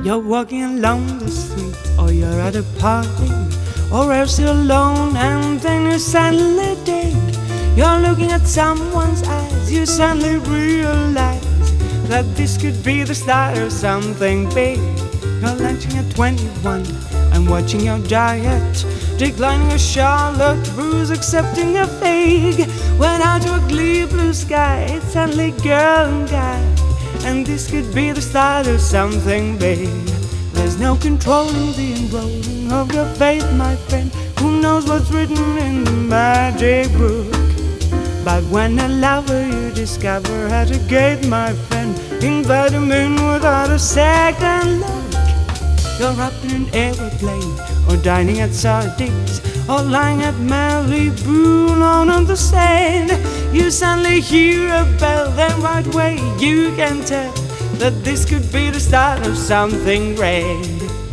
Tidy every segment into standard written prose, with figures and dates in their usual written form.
You're walking along the street, or you're at a party, or else you're alone and then you suddenly dig. You're looking at someone's eyes, you suddenly realize that this could be the start of something big. You're lunching at 21 and watching your diet, declining a Charlotte Russe, accepting a fig. Went out to a clear blue sky, it's suddenly girl and guy, and this could be the start of something big. There's no controlling the enrolling of your faith, my friend. Who knows what's written in the magic book? But when a lover you discover at a gate, my friend, invite him in without a second look. You're up in an aeroplane, or dining at Sardines, or lying at Malibu alone on the sand. You suddenly hear a bell, then right away you can tell that this could be the start of something great.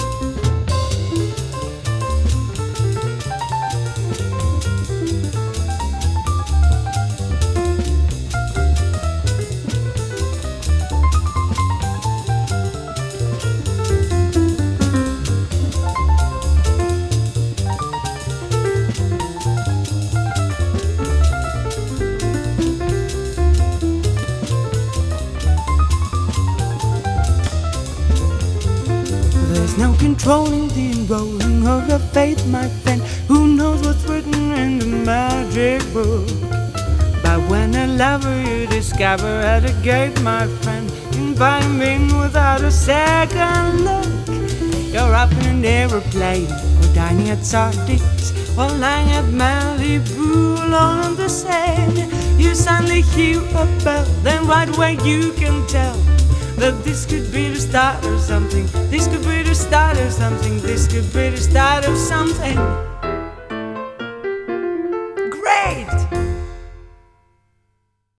There's no controlling the enrolling of your faith, my friend. Who knows what's written in the magic book? But when a lover you discover at a gate, my friend, invite him in without a second look. You're up in an aeroplane, or dining at Sardines, or lying at Malibu alone on the sand. You suddenly hear a bell, then right away you can tell that this could be the start of something. This could be the start of something. This could be the start of something great.